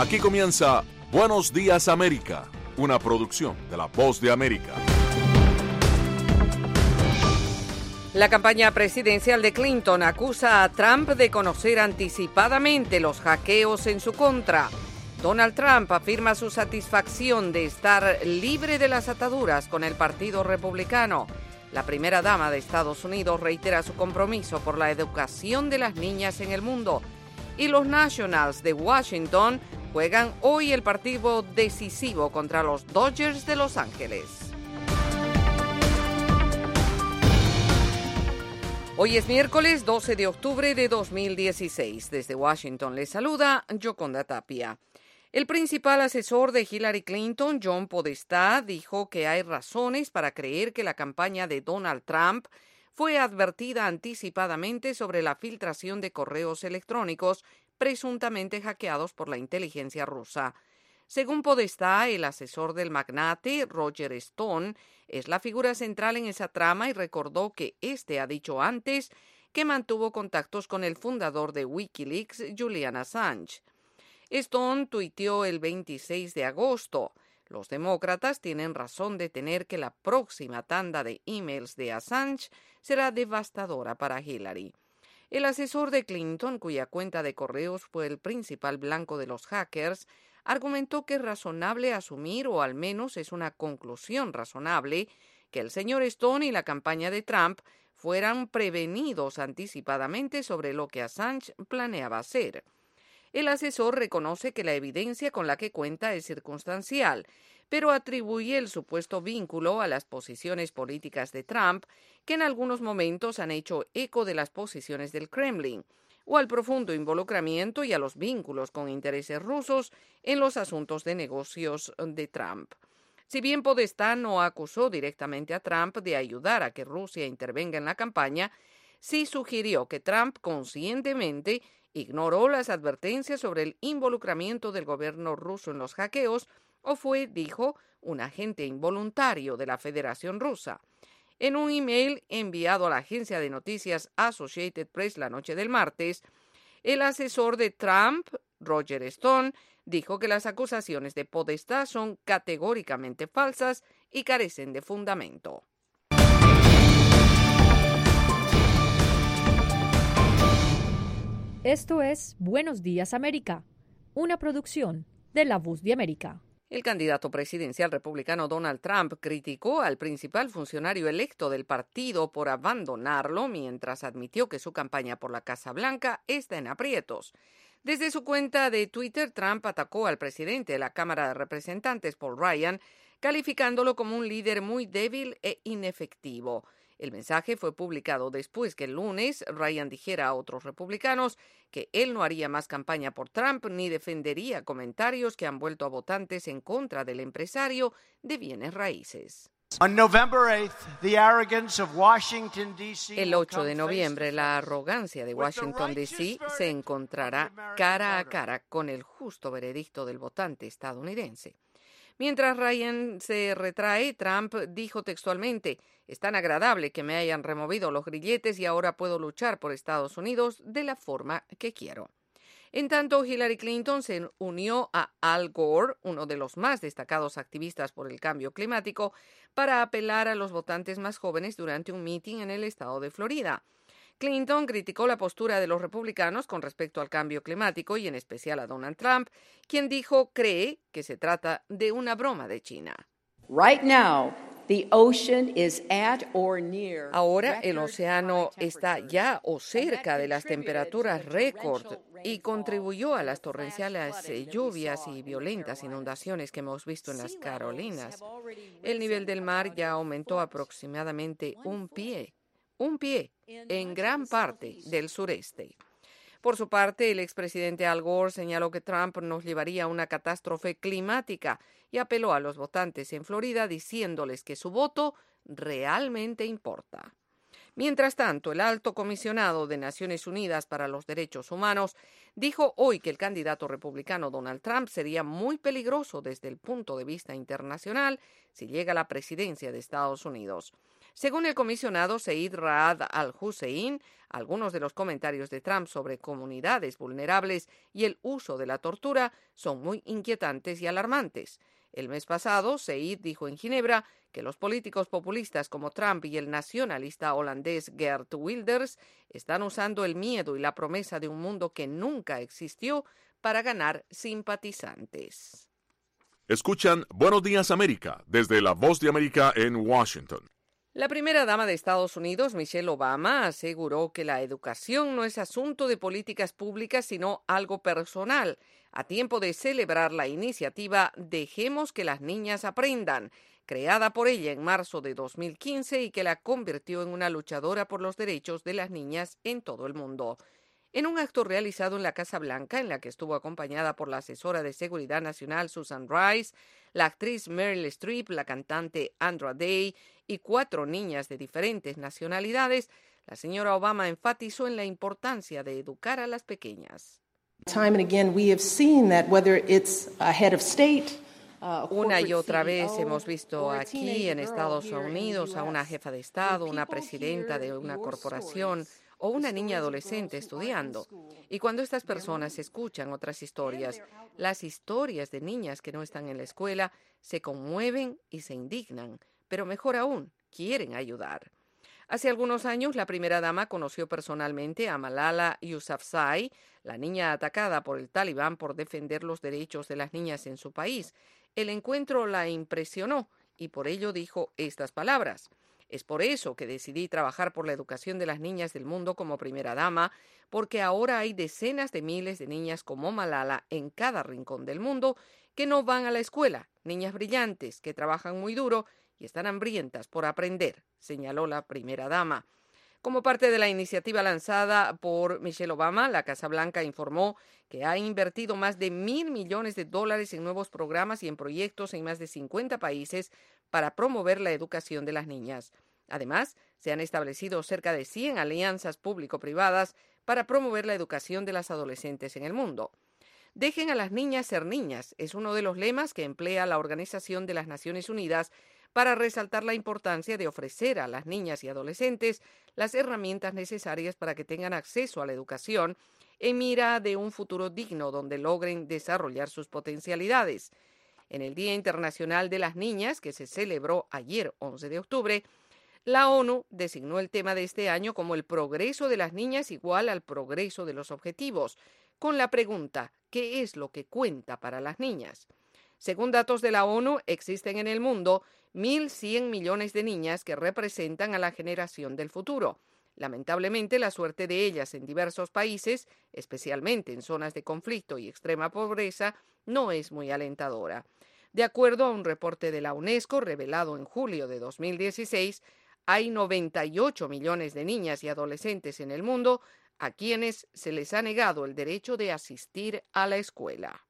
Aquí comienza Buenos Días América, una producción de La Voz de América. La campaña presidencial de Clinton acusa a Trump de conocer anticipadamente los hackeos en su contra. Donald Trump afirma su satisfacción de estar libre de las ataduras con el Partido Republicano. La primera dama de Estados Unidos reitera su compromiso por la educación de las niñas en el mundo. Y los Nationals de Washington juegan hoy el partido decisivo contra los Dodgers de Los Ángeles. Hoy es miércoles 12 de octubre de 2016. Desde Washington les saluda Yoconda Tapia. El principal asesor de Hillary Clinton, John Podestá, dijo que hay razones para creer que la campaña de Donald Trump fue advertida anticipadamente sobre la filtración de correos electrónicos presuntamente hackeados por la inteligencia rusa. Según Podestá, el asesor del magnate, Roger Stone, es la figura central en esa trama y recordó que este ha dicho antes que mantuvo contactos con el fundador de Wikileaks, Julian Assange. Stone tuiteó el 26 de agosto. Los demócratas tienen razón de temer que la próxima tanda de emails de Assange será devastadora para Hillary. El asesor de Clinton, cuya cuenta de correos fue el principal blanco de los hackers, argumentó que es razonable asumir, o al menos es una conclusión razonable, que el señor Stone y la campaña de Trump fueran prevenidos anticipadamente sobre lo que Assange planeaba hacer. El asesor reconoce que la evidencia con la que cuenta es circunstancial, pero atribuye el supuesto vínculo a las posiciones políticas de Trump, que en algunos momentos han hecho eco de las posiciones del Kremlin, o al profundo involucramiento y a los vínculos con intereses rusos en los asuntos de negocios de Trump. Si bien Podestá no acusó directamente a Trump de ayudar a que Rusia intervenga en la campaña, sí sugirió que Trump conscientemente ignoró las advertencias sobre el involucramiento del gobierno ruso en los hackeos o fue, dijo, un agente involuntario de la Federación Rusa. En un email enviado a la agencia de noticias Associated Press la noche del martes, el asesor de Trump, Roger Stone, dijo que las acusaciones de Podestá son categóricamente falsas y carecen de fundamento. Esto es Buenos Días América, una producción de La Voz de América. El candidato presidencial republicano Donald Trump criticó al principal funcionario electo del partido por abandonarlo mientras admitió que su campaña por la Casa Blanca está en aprietos. Desde su cuenta de Twitter, Trump atacó al presidente de la Cámara de Representantes, Paul Ryan, calificándolo como un líder muy débil e inefectivo. El mensaje fue publicado después que el lunes Ryan dijera a otros republicanos que él no haría más campaña por Trump ni defendería comentarios que han vuelto a votantes en contra del empresario de bienes raíces. El 8 de noviembre, la arrogancia de Washington, D.C. se encontrará cara a cara con el justo veredicto del votante estadounidense. Mientras Ryan se retrae, Trump dijo textualmente: «Es tan agradable que me hayan removido los grilletes y ahora puedo luchar por Estados Unidos de la forma que quiero». En tanto, Hillary Clinton se unió a Al Gore, uno de los más destacados activistas por el cambio climático, para apelar a los votantes más jóvenes durante un mitin en el estado de Florida. Clinton criticó la postura de los republicanos con respecto al cambio climático y en especial a Donald Trump, quien cree que se trata de una broma de China. Ahora el océano está ya o cerca de las temperaturas récord y contribuyó a las torrenciales lluvias y violentas inundaciones que hemos visto en las Carolinas. El nivel del mar ya aumentó aproximadamente un pie en gran parte del sureste. Por su parte, el expresidente Al Gore señaló que Trump nos llevaría a una catástrofe climática y apeló a los votantes en Florida diciéndoles que su voto realmente importa. Mientras tanto, el alto comisionado de Naciones Unidas para los Derechos Humanos dijo hoy que el candidato republicano Donald Trump sería muy peligroso desde el punto de vista internacional si llega a la presidencia de Estados Unidos. Según el comisionado Zeid Ra'ad al-Hussein, algunos de los comentarios de Trump sobre comunidades vulnerables y el uso de la tortura son muy inquietantes y alarmantes. El mes pasado, Zeid dijo en Ginebra que los políticos populistas como Trump y el nacionalista holandés Geert Wilders están usando el miedo y la promesa de un mundo que nunca existió para ganar simpatizantes. Escuchan Buenos Días América desde La Voz de América en Washington. La primera dama de Estados Unidos, Michelle Obama, aseguró que la educación no es asunto de políticas públicas, sino algo personal, a tiempo de celebrar la iniciativa Dejemos que las niñas aprendan, creada por ella en marzo de 2015 y que la convirtió en una luchadora por los derechos de las niñas en todo el mundo. En un acto realizado en la Casa Blanca, en la que estuvo acompañada por la asesora de Seguridad Nacional Susan Rice, la actriz Meryl Streep, la cantante Andra Day y 4 niñas de diferentes nacionalidades, la señora Obama enfatizó en la importancia de educar a las pequeñas. Una y otra vez hemos visto aquí en Estados Unidos a una jefa de Estado, una presidenta de una corporación o una niña adolescente estudiando. Y cuando estas personas escuchan otras historias, las historias de niñas que no están en la escuela, se conmueven y se indignan, pero mejor aún, quieren ayudar. Hace algunos años, la primera dama conoció personalmente a Malala Yousafzai, la niña atacada por el Talibán por defender los derechos de las niñas en su país. El encuentro la impresionó y por ello dijo estas palabras: es por eso que decidí trabajar por la educación de las niñas del mundo como primera dama, porque ahora hay decenas de miles de niñas como Malala en cada rincón del mundo que no van a la escuela, niñas brillantes que trabajan muy duro y están hambrientas por aprender, señaló la primera dama. Como parte de la iniciativa lanzada por Michelle Obama, la Casa Blanca informó que ha invertido más de $1,000 millones en nuevos programas y en proyectos en más de 50 países para promover la educación de las niñas. Además, se han establecido cerca de 100 alianzas público-privadas para promover la educación de las adolescentes en el mundo. Dejen a las niñas ser niñas es uno de los lemas que emplea la Organización de las Naciones Unidas para resaltar la importancia de ofrecer a las niñas y adolescentes las herramientas necesarias para que tengan acceso a la educación en mira de un futuro digno donde logren desarrollar sus potencialidades. En el Día Internacional de las Niñas, que se celebró ayer, 11 de octubre, la ONU designó el tema de este año como el progreso de las niñas igual al progreso de los objetivos, con la pregunta, ¿qué es lo que cuenta para las niñas? Según datos de la ONU, existen en el mundo 1.100 millones de niñas que representan a la generación del futuro. Lamentablemente, la suerte de ellas en diversos países, especialmente en zonas de conflicto y extrema pobreza, no es muy alentadora. De acuerdo a un reporte de la UNESCO revelado en julio de 2016, hay 98 millones de niñas y adolescentes en el mundo a quienes se les ha negado el derecho de asistir a la escuela.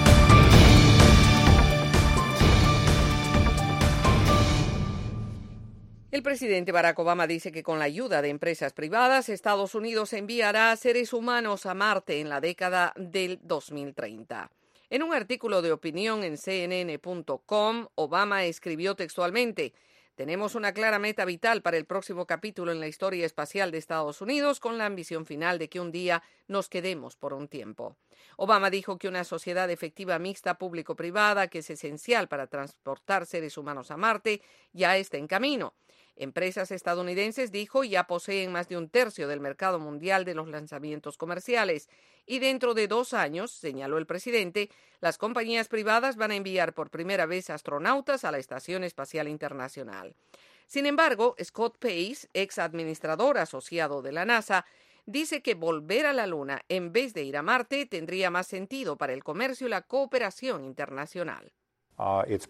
El presidente Barack Obama dice que con la ayuda de empresas privadas, Estados Unidos enviará seres humanos a Marte en la década del 2030. En un artículo de opinión en CNN.com, Obama escribió textualmente: tenemos una clara meta vital para el próximo capítulo en la historia espacial de Estados Unidos, con la ambición final de que un día nos quedemos por un tiempo. Obama dijo que una sociedad efectiva mixta público-privada, que es esencial para transportar seres humanos a Marte, ya está en camino. Empresas estadounidenses, dijo, ya poseen más de 1/3 del mercado mundial de los lanzamientos comerciales y dentro de 2 años, señaló el presidente, las compañías privadas van a enviar por primera vez astronautas a la Estación Espacial Internacional. Sin embargo, Scott Pace, ex administrador asociado de la NASA, dice que volver a la Luna en vez de ir a Marte tendría más sentido para el comercio y la cooperación internacional. Es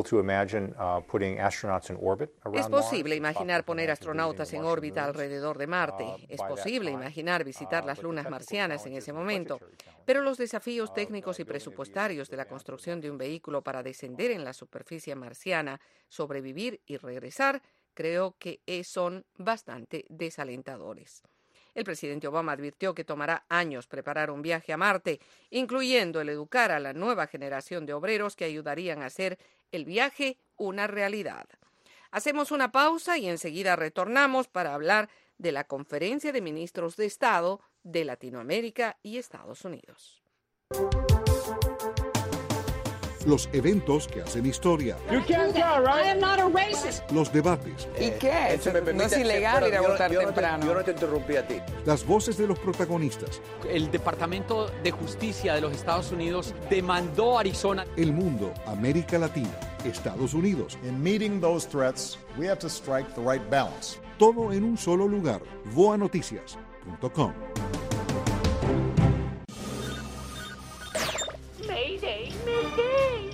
posible imaginar poner astronautas en órbita alrededor de Marte. Es posible imaginar visitar las lunas marcianas en ese momento. Pero los desafíos técnicos y presupuestarios de la construcción de un vehículo para descender en la superficie marciana, sobrevivir y regresar, creo que son bastante desalentadores. El presidente Obama advirtió que tomará años preparar un viaje a Marte, incluyendo el educar a la nueva generación de obreros que ayudarían a hacer el viaje una realidad. Hacemos una pausa y enseguida retornamos para hablar de la Conferencia de Ministros de Estado de Latinoamérica y Estados Unidos. Los eventos que hacen historia. Los debates. ¿Y qué? No es ilegal ir a votar temprano. Yo no te interrumpí a ti. Las voces de los protagonistas. El Departamento de Justicia de los Estados Unidos demandó a Arizona. El mundo, América Latina, Estados Unidos. In meeting those threats, we have to strike the right balance. Todo en un solo lugar. voanoticias.com. Mayday, mayday.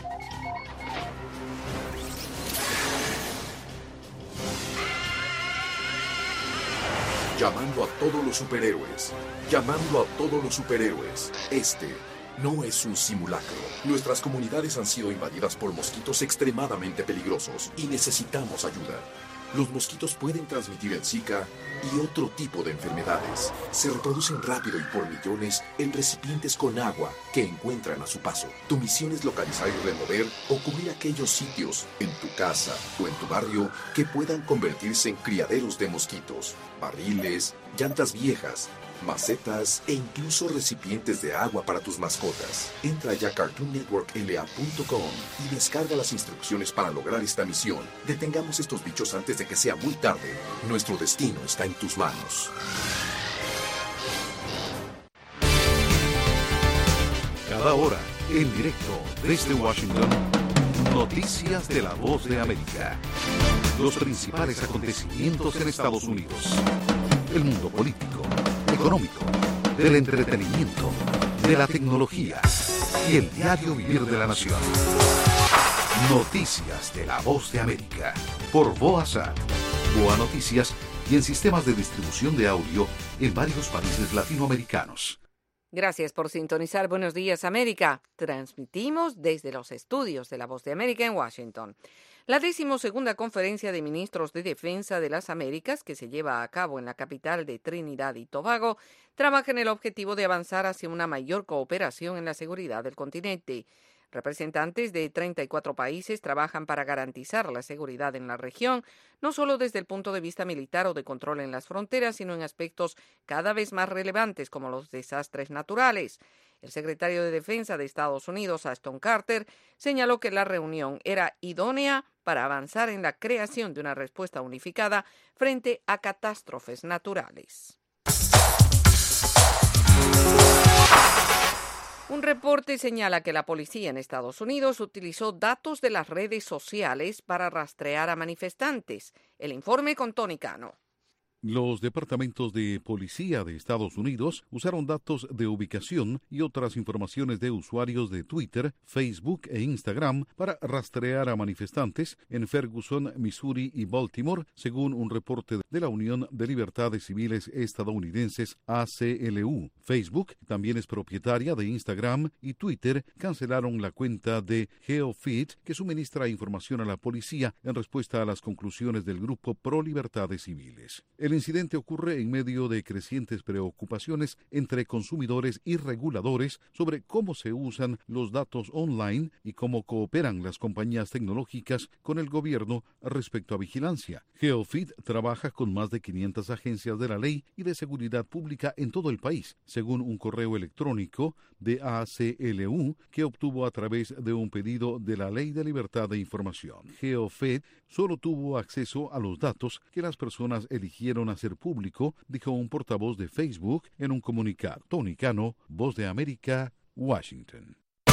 Llamando a todos los superhéroes. Llamando a todos los superhéroes. Este no es un simulacro. Nuestras comunidades han sido invadidas por mosquitos extremadamente peligrosos y necesitamos ayuda. Los mosquitos pueden transmitir el Zika y otro tipo de enfermedades. Se reproducen rápido y por millones en recipientes con agua que encuentran a su paso. Tu misión es localizar y remover o cubrir aquellos sitios en tu casa o en tu barrio que puedan convertirse en criaderos de mosquitos, barriles, llantas viejas, macetas e incluso recipientes de agua para tus mascotas. Entra ya a CartoonNetworkLA.com y descarga las instrucciones para lograr esta misión. Detengamos estos bichos antes de que sea muy tarde. Nuestro destino está en tus manos. Cada hora, en directo desde Washington, noticias de la Voz de América. Los principales acontecimientos en Estados Unidos. El mundo político, económico, del entretenimiento, de la tecnología y el diario vivir de la nación. Noticias de la Voz de América por VOASAT, VOA Noticias y en sistemas de distribución de audio en varios países latinoamericanos. Gracias por sintonizar Buenos Días América. Transmitimos desde los estudios de La Voz de América en Washington. La 12ª Conferencia de Ministros de Defensa de las Américas, que se lleva a cabo en la capital de Trinidad y Tobago, trabaja en el objetivo de avanzar hacia una mayor cooperación en la seguridad del continente. Representantes de 34 países trabajan para garantizar la seguridad en la región, no solo desde el punto de vista militar o de control en las fronteras, sino en aspectos cada vez más relevantes como los desastres naturales. El secretario de Defensa de Estados Unidos, Ashton Carter, señaló que la reunión era idónea para avanzar en la creación de una respuesta unificada frente a catástrofes naturales. Un reporte señala que la policía en Estados Unidos utilizó datos de las redes sociales para rastrear a manifestantes. El informe con Tony Cano. Los departamentos de policía de Estados Unidos usaron datos de ubicación y otras informaciones de usuarios de Twitter, Facebook e Instagram para rastrear a manifestantes en Ferguson, Missouri y Baltimore, según un reporte de la Unión de Libertades Civiles Estadounidenses, ACLU. Facebook también es propietaria de Instagram y Twitter cancelaron la cuenta de GeoFeed, que suministra información a la policía en respuesta a las conclusiones del grupo Pro Libertades Civiles. El incidente ocurre en medio de crecientes preocupaciones entre consumidores y reguladores sobre cómo se usan los datos online y cómo cooperan las compañías tecnológicas con el gobierno respecto a vigilancia. GeoFeed trabaja con más de 500 agencias de la ley y de seguridad pública en todo el país, según un correo electrónico de ACLU que obtuvo a través de un pedido de la Ley de Libertad de Información. GeoFeed solo tuvo acceso a los datos que las personas eligieron hacer público, dijo un portavoz de Facebook en un comunicado. Tony Cano, Voz de América, Washington.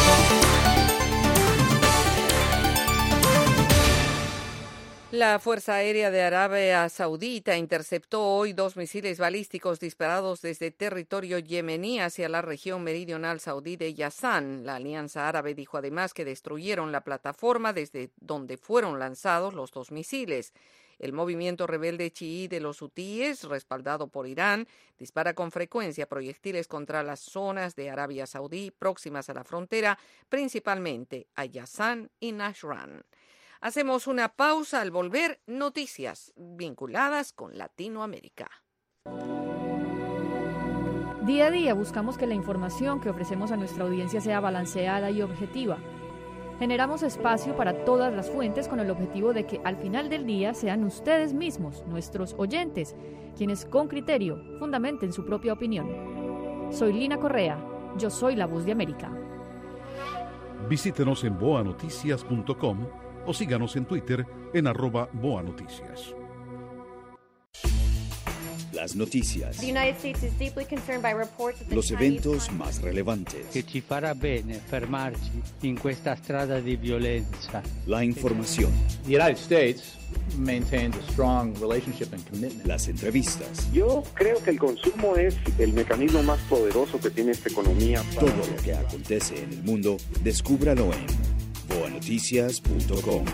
La Fuerza Aérea de Arabia Saudita interceptó hoy 2 misiles balísticos disparados desde territorio yemení hacia la región meridional saudí de Yazan. La Alianza Árabe dijo además que destruyeron la plataforma desde donde fueron lanzados los 2 misiles. El movimiento rebelde chií de los hutíes, respaldado por Irán, dispara con frecuencia proyectiles contra las zonas de Arabia Saudí próximas a la frontera, principalmente a Yazan y Nashran. Hacemos una pausa. Al volver, noticias vinculadas con Latinoamérica. Día a día buscamos que la información que ofrecemos a nuestra audiencia sea balanceada y objetiva. Generamos espacio para todas las fuentes con el objetivo de que al final del día sean ustedes mismos, nuestros oyentes, quienes con criterio fundamenten su propia opinión. Soy Lina Correa, yo soy la Voz de América. Visítenos en boanoticias.com o síganos en Twitter en @boanoticias. Las noticias, los eventos más relevantes, che ci farà bene fermarci in questa strada di violenza. La información, The United States maintains a strong relationship and commitment. Las entrevistas. Yo creo que el consumo es el mecanismo más poderoso que tiene esta economía. Todo lo que acontece en el mundo, descúbralo en boanoticias.com.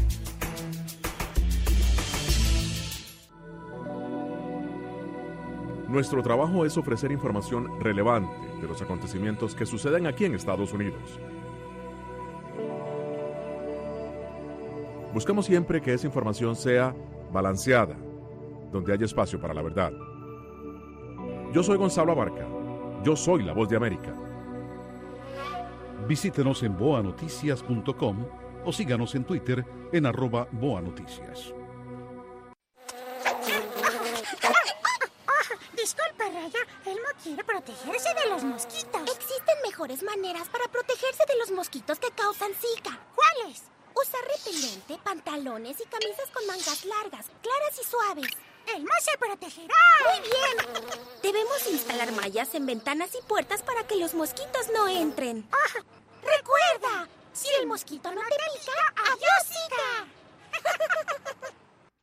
Nuestro trabajo es ofrecer información relevante de los acontecimientos que suceden aquí en Estados Unidos. Buscamos siempre que esa información sea balanceada, donde haya espacio para la verdad. Yo soy Gonzalo Abarca. Yo soy la Voz de América. Visítenos en boanoticias.com o síganos en Twitter en @boanoticias. Disculpa, Raya, Elmo quiere protegerse de los mosquitos. Existen mejores maneras para protegerse de los mosquitos que causan Zika. ¿Cuáles? Usar repelente, pantalones y camisas con mangas largas, claras y suaves. ¡Elmo se protegerá! ¡Muy bien! Debemos instalar mallas en ventanas y puertas para que los mosquitos no entren. ¡Recuerda! Si el mosquito no te pica, ¡adiós, Zika!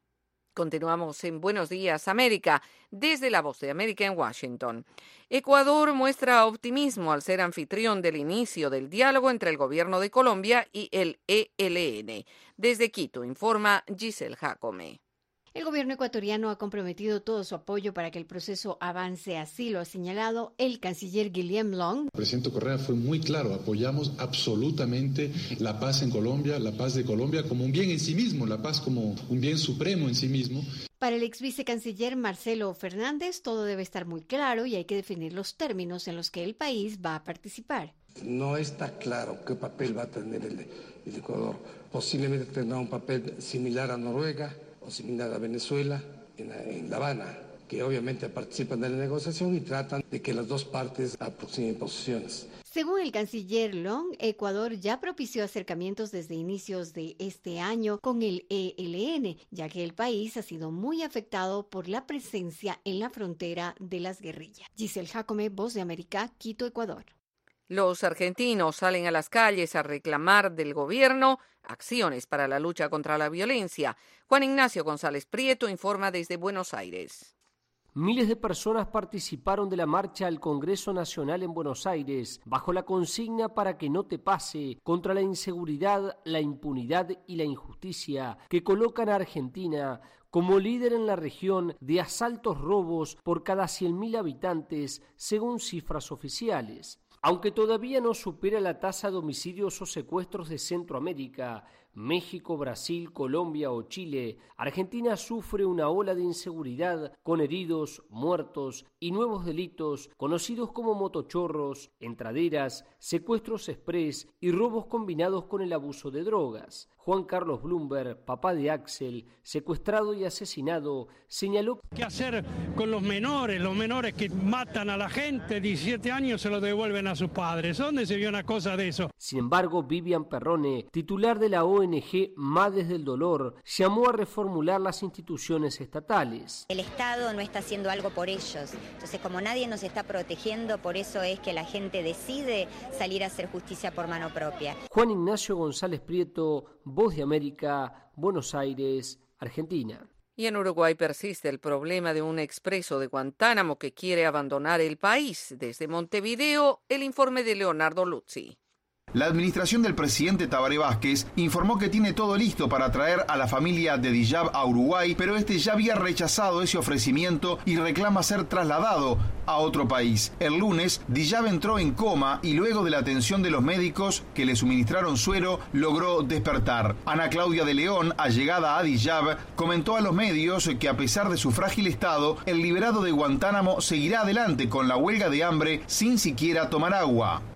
Continuamos en Buenos Días, América, desde la Voz de América en Washington. Ecuador muestra optimismo al ser anfitrión del inicio del diálogo entre el gobierno de Colombia y el ELN. Desde Quito, informa Giselle Jacome. El gobierno ecuatoriano ha comprometido todo su apoyo para que el proceso avance, así lo ha señalado el canciller Guillaume Long. El presidente Correa fue muy claro, apoyamos absolutamente la paz en Colombia, la paz de Colombia como un bien en sí mismo, la paz como un bien supremo en sí mismo. Para el ex vicecanciller Marcelo Fernández, todo debe estar muy claro y hay que definir los términos en los que el país va a participar. No está claro qué papel va a tener el Ecuador. Posiblemente tendrá un papel similar a Noruega o similar a Venezuela en La Habana, que obviamente participan de la negociación y tratan de que las dos partes aproximen posiciones. Según el canciller Long, Ecuador ya propició acercamientos desde inicios de este año con el ELN, ya que el país ha sido muy afectado por la presencia en la frontera de las guerrillas. Giselle Jacome, Voz de América, Quito, Ecuador. Los argentinos salen a las calles a reclamar del gobierno acciones para la lucha contra la violencia. Juan Ignacio González Prieto informa desde Buenos Aires. Miles de personas participaron de la marcha al Congreso Nacional en Buenos Aires bajo la consigna para que no te pase, contra la inseguridad, la impunidad y la injusticia que colocan a Argentina como líder en la región de asaltos robos por cada 100.000 habitantes, según cifras oficiales. Aunque todavía no supera la tasa de homicidios o secuestros de Centroamérica, México, Brasil, Colombia o Chile, Argentina sufre una ola de inseguridad con heridos, muertos y nuevos delitos conocidos como motochorros, entraderas, secuestros express y robos combinados con el abuso de drogas. Juan Carlos Bloomberg, papá de Axel, secuestrado y asesinado, señaló: ¿Qué hacer con los menores que matan a la gente, 17 años se los devuelven a sus padres? ¿Dónde se vio una cosa de eso? Sin embargo, Vivian Perrone, titular de la ONG Madres del Dolor, llamó a reformular las instituciones estatales. El Estado no está haciendo algo por ellos, entonces como nadie nos está protegiendo, por eso es que la gente decide salir a hacer justicia por mano propia. Juan Ignacio González Prieto, Voz de América, Buenos Aires, Argentina. Y en Uruguay persiste el problema de un expreso de Guantánamo que quiere abandonar el país. Desde Montevideo, el informe de Leonardo Luzzi. La administración del presidente Tabaré Vázquez informó que tiene todo listo para traer a la familia de Diyab a Uruguay, pero este ya había rechazado ese ofrecimiento y reclama ser trasladado a otro país. El lunes, Diyab entró en coma y luego de la atención de los médicos que le suministraron suero, logró despertar. Ana Claudia de León, allegada a Diyab, comentó a los medios que a pesar de su frágil estado, el liberado de Guantánamo seguirá adelante con la huelga de hambre sin siquiera tomar agua.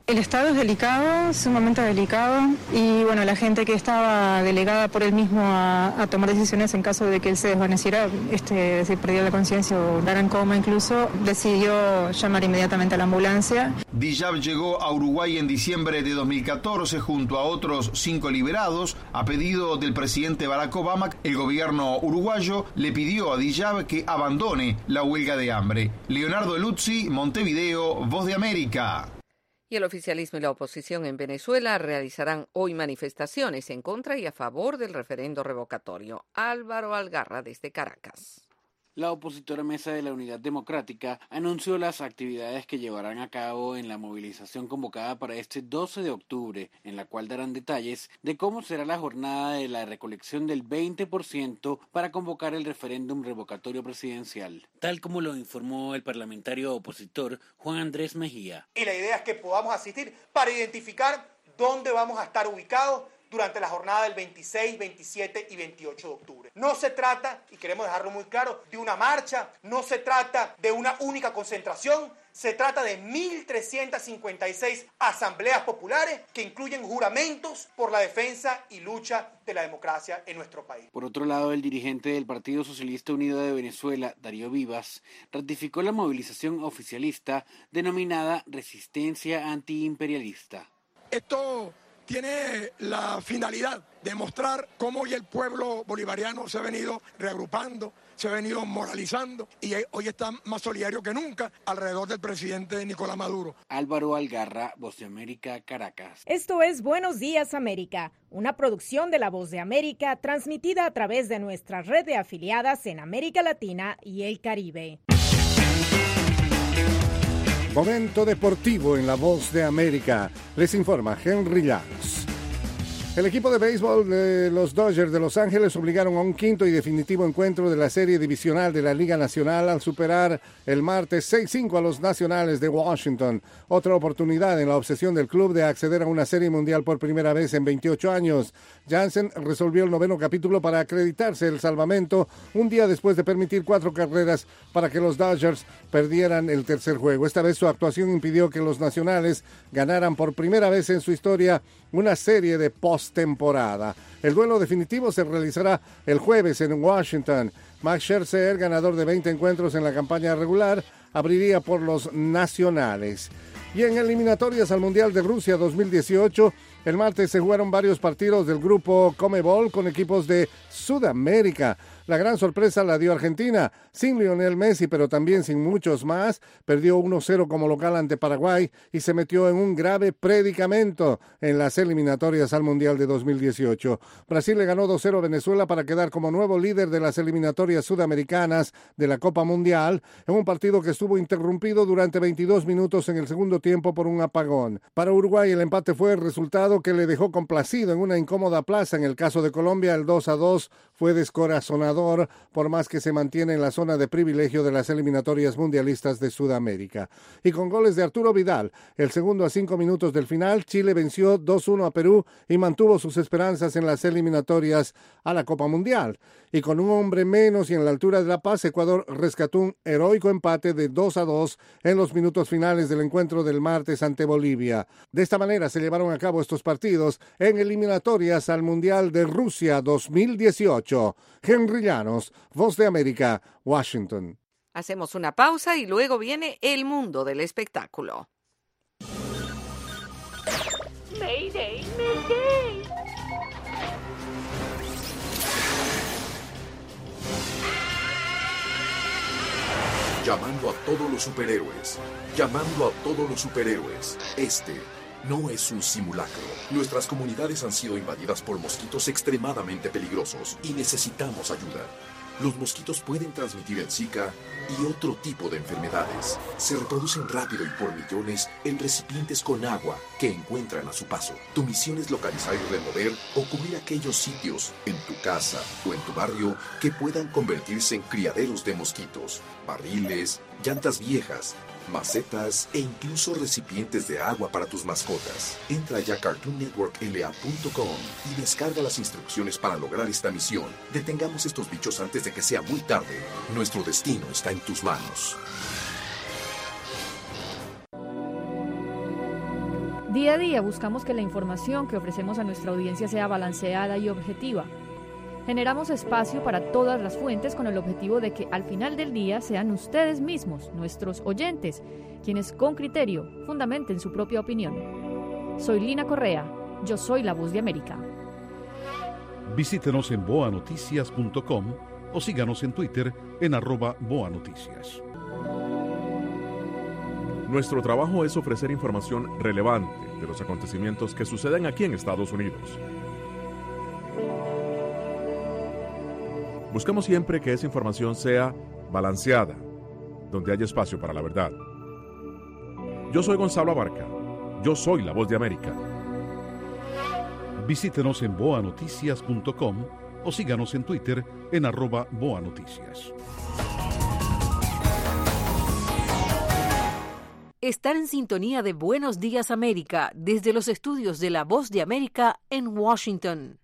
El estado es delicado, sumamente delicado, y bueno, la gente que estaba delegada por él mismo a tomar decisiones en caso de que él se desvaneciera, si perdiera la conciencia o entrara en coma incluso, decidió llamar inmediatamente a la ambulancia. Dijab llegó a Uruguay en diciembre de 2014 junto a otros 5 liberados. A pedido del presidente Barack Obama, el gobierno uruguayo le pidió a Dijab que abandone la huelga de hambre. Leonardo Luzzi, Montevideo, Voz de América. Y el oficialismo y la oposición en Venezuela realizarán hoy manifestaciones en contra y a favor del referendo revocatorio. Álvaro Algarra desde Caracas. La opositora Mesa de la Unidad Democrática anunció las actividades que llevarán a cabo en la movilización convocada para este 12 de octubre, en la cual darán detalles de cómo será la jornada de la recolección del 20% para convocar el referéndum revocatorio presidencial, tal como lo informó el parlamentario opositor Juan Andrés Mejía. Y la idea es que podamos asistir para identificar dónde vamos a estar ubicados durante la jornada del 26, 27 y 28 de octubre. No se trata, y queremos dejarlo muy claro, de una marcha, no se trata de una única concentración, se trata de 1.356 asambleas populares que incluyen juramentos por la defensa y lucha de la democracia en nuestro país. Por otro lado, el dirigente del Partido Socialista Unido de Venezuela, Darío Vivas, ratificó la movilización oficialista denominada Resistencia Antiimperialista. Esto tiene la finalidad de mostrar cómo hoy el pueblo bolivariano se ha venido reagrupando, se ha venido moralizando y hoy está más solidario que nunca alrededor del presidente Nicolás Maduro. Álvaro Algarra, Voz de América, Caracas. Esto es Buenos Días América, una producción de La Voz de América transmitida a través de nuestra red de afiliadas en América Latina y el Caribe. Momento deportivo en La Voz de América. Les informa Henry Llanos. El equipo de béisbol de los Dodgers de Los Ángeles obligaron a un quinto y definitivo encuentro de la serie divisional de la Liga Nacional al superar el martes 6-5 a los Nacionales de Washington. Otra oportunidad en la obsesión del club de acceder a una serie mundial por primera vez en 28 años. Jansen resolvió el 9º capítulo para acreditarse el salvamento un día después de permitir 4 carreras para que los Dodgers perdieran el tercer juego. Esta vez su actuación impidió que los Nacionales ganaran por primera vez en su historia una serie de postemporada. El duelo definitivo se realizará el jueves en Washington. Max Scherzer, ganador de 20 encuentros en la campaña regular, abriría por los Nacionales. Y en eliminatorias al Mundial de Rusia 2018, el martes se jugaron varios partidos del grupo Conmebol con equipos de Sudamérica. La gran sorpresa la dio Argentina, sin Lionel Messi, pero también sin muchos más. Perdió 1-0 como local ante Paraguay y se metió en un grave predicamento en las eliminatorias al Mundial de 2018. Brasil le ganó 2-0 a Venezuela para quedar como nuevo líder de las eliminatorias sudamericanas de la Copa Mundial, en un partido que estuvo interrumpido durante 22 minutos en el segundo tiempo por un apagón. Para Uruguay el empate fue el resultado que le dejó complacido en una incómoda plaza. En el caso de Colombia, el 2-2 fue descorazonador, por más que se mantiene en la zona de privilegio de las eliminatorias mundialistas de Sudamérica. Y con goles de Arturo Vidal, el segundo a 5 minutos del final, Chile venció 2-1 a Perú y mantuvo sus esperanzas en las eliminatorias a la Copa Mundial. Y con un hombre menos y en la altura de La Paz, Ecuador rescató un heroico empate de 2-2 en los minutos finales del encuentro del martes ante Bolivia. De esta manera se llevaron a cabo estos partidos en eliminatorias al Mundial de Rusia 2018. Henry Llanos, Voz de América, Washington. Hacemos una pausa y luego viene el mundo del espectáculo. Mayday, Mayday. Llamando a todos los superhéroes. Llamando a todos los superhéroes. Este no es un simulacro. Nuestras comunidades han sido invadidas por mosquitos extremadamente peligrosos y necesitamos ayuda. Los mosquitos pueden transmitir el Zika y otro tipo de enfermedades. Se reproducen rápido y por millones en recipientes con agua que encuentran a su paso. Tu misión es localizar y remover o cubrir aquellos sitios en tu casa o en tu barrio que puedan convertirse en criaderos de mosquitos, barriles, llantas viejas, macetas e incluso recipientes de agua para tus mascotas. Entra ya a CartoonNetworkLA.com y descarga las instrucciones para lograr esta misión. Detengamos estos bichos antes de que sea muy tarde. Nuestro destino está en tus manos. Día a día buscamos que la información que ofrecemos a nuestra audiencia sea balanceada y objetiva. Generamos espacio para todas las fuentes con el objetivo de que al final del día sean ustedes mismos, nuestros oyentes, quienes con criterio fundamenten su propia opinión. Soy Lina Correa, yo soy la Voz de América. Visítenos en boanoticias.com o síganos en Twitter en @boanoticias. Nuestro trabajo es ofrecer información relevante de los acontecimientos que suceden aquí en Estados Unidos. Buscamos siempre que esa información sea balanceada, donde haya espacio para la verdad. Yo soy Gonzalo Abarca. Yo soy la Voz de América. Visítenos en boanoticias.com o síganos en Twitter en @boanoticias. Estar en sintonía de Buenos Días América desde los estudios de La Voz de América en Washington.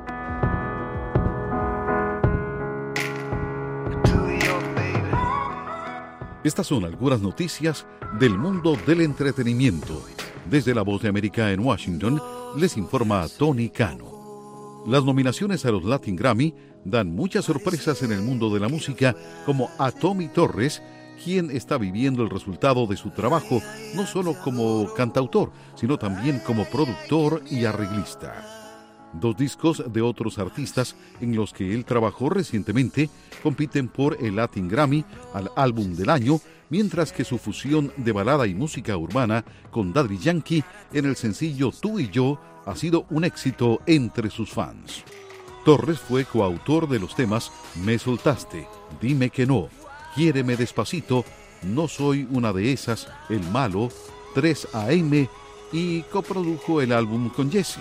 Estas son algunas noticias del mundo del entretenimiento. Desde La Voz de América en Washington, les informa Tony Cano. Las nominaciones a los Latin Grammy dan muchas sorpresas en el mundo de la música, como a Tommy Torres, quien está viviendo el resultado de su trabajo no solo como cantautor, sino también como productor y arreglista. 2 discos de otros artistas en los que él trabajó recientemente compiten por el Latin Grammy al álbum del año, mientras que su fusión de balada y música urbana con Daddy Yankee en el sencillo Tú y Yo ha sido un éxito entre sus fans. Torres fue coautor de los temas Me Soltaste, Dime que No, Quiéreme Despacito, No Soy Una de Esas, El Malo, 3 AM y coprodujo el álbum con Jessie.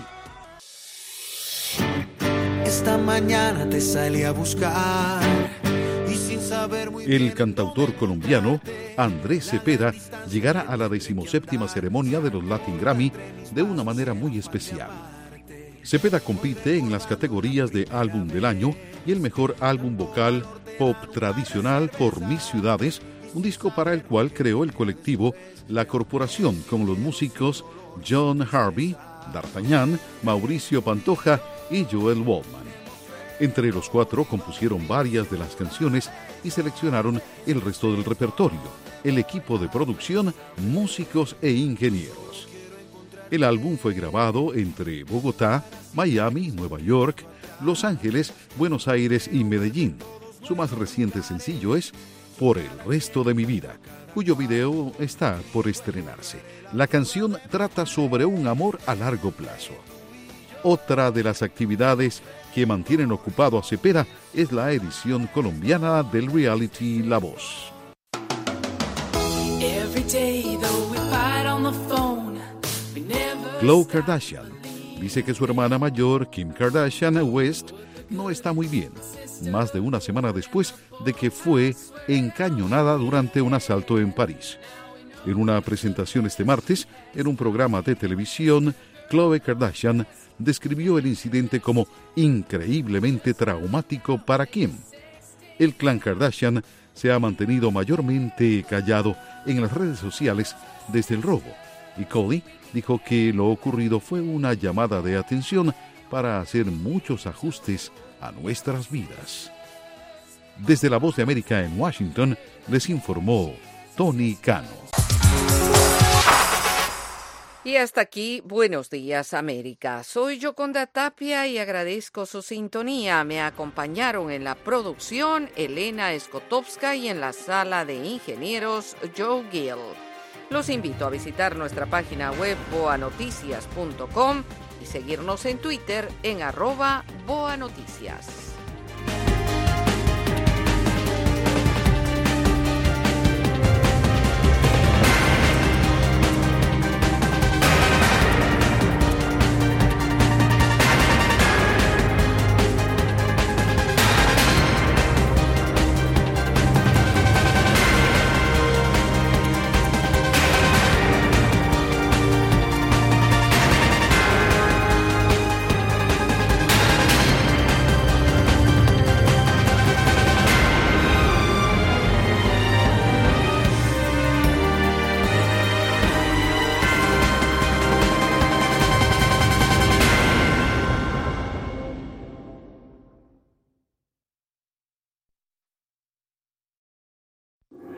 Esta mañana te salí a buscar y sin saber muy bien. El cantautor colombiano Andrés Cepeda llegará a la 17ª ceremonia de los Latin Grammy de una manera muy especial. Cepeda compite en las categorías de álbum del año y el mejor álbum vocal pop tradicional por Mis Ciudades, un disco para el cual creó el colectivo La Corporación con los músicos John Harvey, D'Artagnan, Mauricio Pantoja y Joel Waldman. Entre los 4 compusieron varias de las canciones y seleccionaron el resto del repertorio, el equipo de producción, músicos e ingenieros. El álbum fue grabado entre Bogotá, Miami, Nueva York, Los Ángeles, Buenos Aires y Medellín. Su más reciente sencillo es Por el Resto de Mi Vida, cuyo video está por estrenarse. La canción trata sobre un amor a largo plazo. Otra de las actividades que mantienen ocupado a Cepeda es la edición colombiana del reality La Voz. Khloe Kardashian dice que su hermana mayor, Kim Kardashian West, no está muy bien, más de una semana después de que fue encañonada durante un asalto en París. En una presentación este martes, en un programa de televisión, Khloe Kardashian describió el incidente como increíblemente traumático para Kim. El clan Kardashian se ha mantenido mayormente callado en las redes sociales desde el robo, y Khloe dijo que lo ocurrido fue una llamada de atención para hacer muchos ajustes a nuestras vidas. Desde La Voz de América en Washington, les informó Tony Cano. Y hasta aquí, Buenos Días América. Soy Yoconda Tapia y agradezco su sintonía. Me acompañaron en la producción Elena Skotowska y en la sala de ingenieros Joe Gill. Los invito a visitar nuestra página web boanoticias.com y seguirnos en Twitter en @boanoticias.